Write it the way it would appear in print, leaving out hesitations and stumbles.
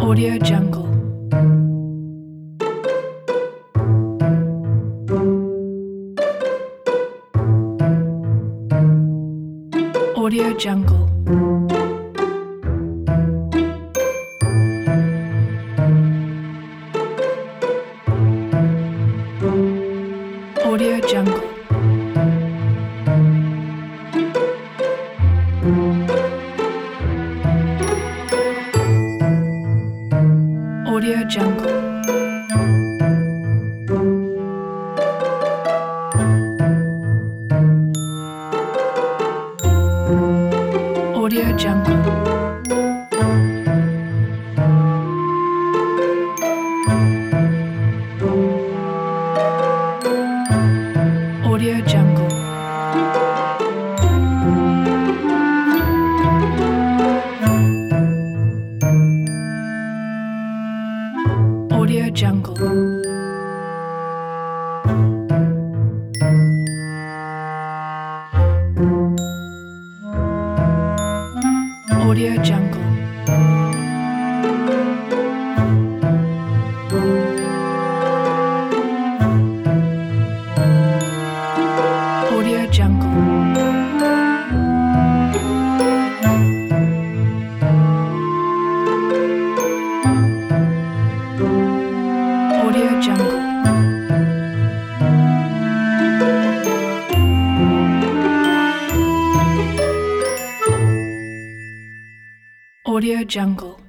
Audio Jungle. Audio Jungle. Audio Jungle. Audio Jungle. Audio Jungle. Audio Jungle. Audio Jungle. Audio Jungle. Audio Jungle. Audio Jungle. Audio Jungle.